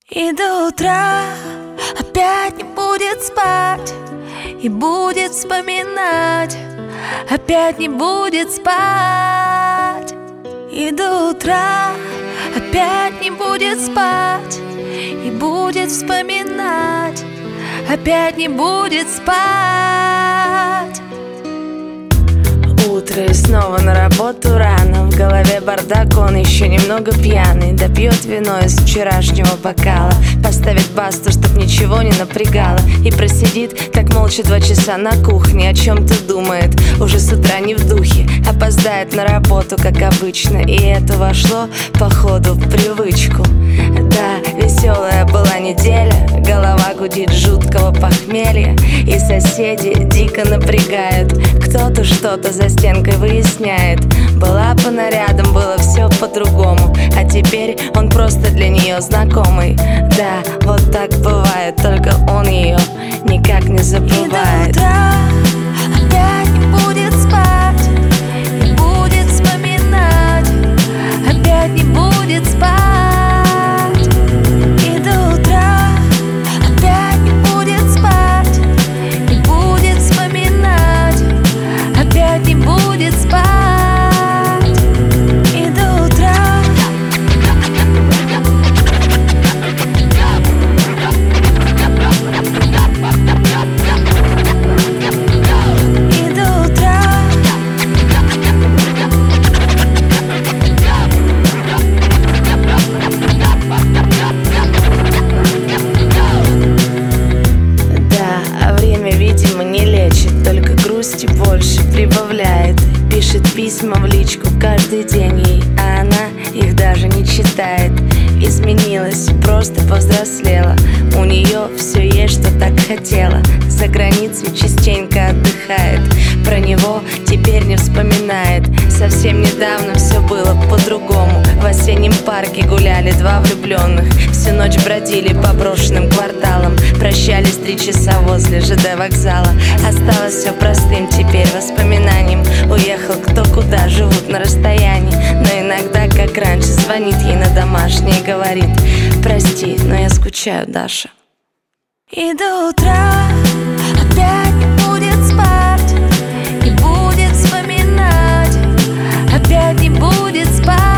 И до утра опять не будет спать, и будет вспоминать, опять не будет спать. И до утра опять не будет спать, и будет вспоминать, опять не будет спать. Утро и снова на работу рано. В голове бардак, он еще немного пьяный. Допьет вино из вчерашнего бокала, поставит басту, чтоб ничего не напрягало, и просидит так молча 2 часа на кухне. О чем-то думает, уже с утра не в духе. Опоздает на работу, как обычно, и это вошло, походу, в привычку. Да, веселая была неделя, голова гудит жуткого похмелья, и соседи дико напрягают. Кто-то что-то за стенкой выясняет. Была по нарядам, было все по-другому, а теперь он просто для нее знакомый. Да, вот так бывает, только он ее никак не забывает. И до утра опять не будет спать, и будет вспоминать, опять не будет спать. И до утра опять не будет спать, и будет вспоминать, опять не будет спать. И до утра. И до утра. Да, время, видимо, не лечит, только грусти больше прибавляет. Пишет письма в личку каждый день ей, а она их даже не читает. Изменилась, просто повзрослела, у нее все есть, что так хотела. За границей частенько отдыхает, про него теперь не вспоминает. Совсем недавно все было по-другому. В осеннем парке гуляли 2 влюбленных, всю ночь бродили по брошенным кварталам, прощались 3 часа возле ЖД вокзала. Осталось все простым теперь воспоминанием. Уехал кто куда, живут на расстоянии, но иногда, как раньше, звонит ей на домашний и говорит: прости, но я скучаю, Даша. И до утра опять не будет спать, и будет вспоминать, опять не будет спать.